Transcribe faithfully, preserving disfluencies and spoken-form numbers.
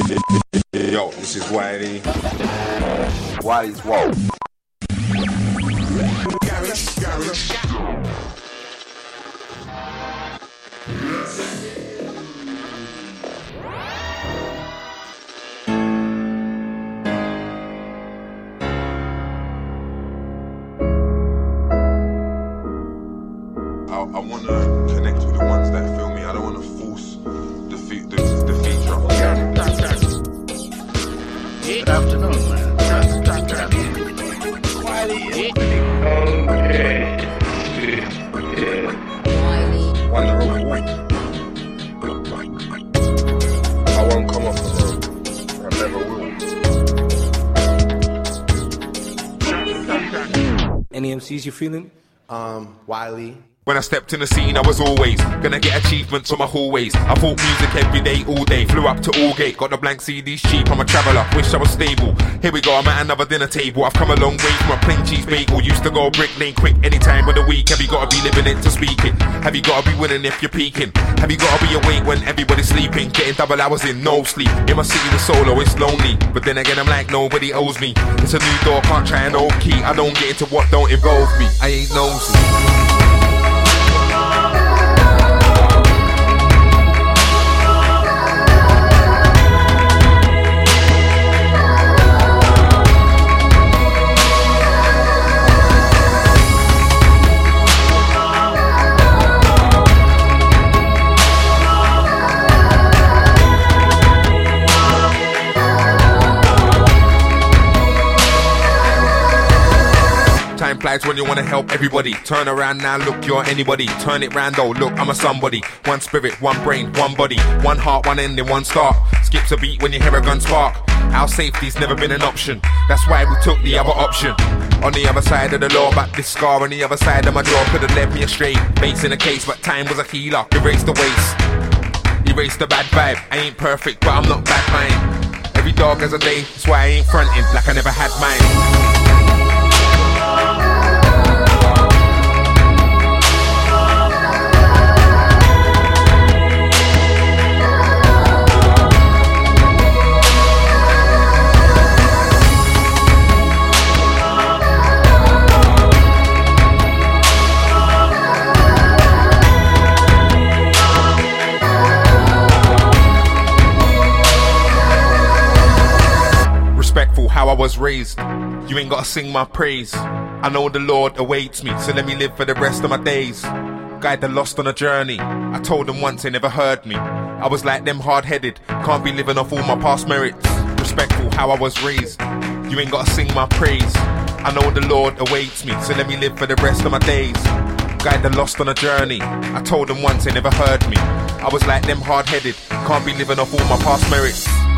Yo, this is Wiley. Wiley's Whoa. Garage, garage. I, I want to connect with the ones that feel me. I don't want to force the, fe- the, the feature. Good afternoon, man. Good afternoon. Wiley. Okay. Yeah. Wonder Woman. I won't come off the road. I never will. Any M Cs you feeling? Um, Wiley. When I stepped in the scene, I was always gonna get achievements on my hallways. I thought music every day, all day. Flew up to Allgate, got the blank C Ds cheap. I'm a traveller, wish I was stable. Here we go, I'm at another dinner table. I've come a long way from a plain cheese bagel. Used to go brick lane quick any time of the week. Have you gotta be living it to speak it? Have you gotta be winning if you're peaking? Have you gotta be awake when everybody's sleeping? Getting double hours in, no sleep. In my city, the solo, it's lonely. But then again, I'm like, nobody owes me. It's a new door, can't try an old key. I don't get into what don't involve me. I ain't nosy. Time flies when you wanna help everybody. Turn around now, look, you're anybody. Turn it round though, look, I'm a somebody. One spirit, one brain, one body. One heart, one ending, one start. Skips a beat when you hear a gun spark. Our safety's never been an option. That's why we took the other option. On the other side of the law, but this scar on the other side of my jaw could've led me astray. Base in a case, but time was a healer. Erase the waste, erase the bad vibe. I ain't perfect, but I'm not bad mind. Every dog has a day, that's why I ain't fronting like I never had mine. Respectful how I was raised. You ain't gotta sing my praise. I know the Lord awaits me, so let me live for the rest of my days. Guide the lost on a journey. I told them once, they never heard me. I was like them hard-headed, can't be living off all my past merits. Respectful how I was raised. You ain't gotta sing my praise. I know the Lord awaits me, so let me live for the rest of my days. Guide the lost on a journey. I told them once, they never heard me. I was like them hard-headed, can't be living off all my past merits.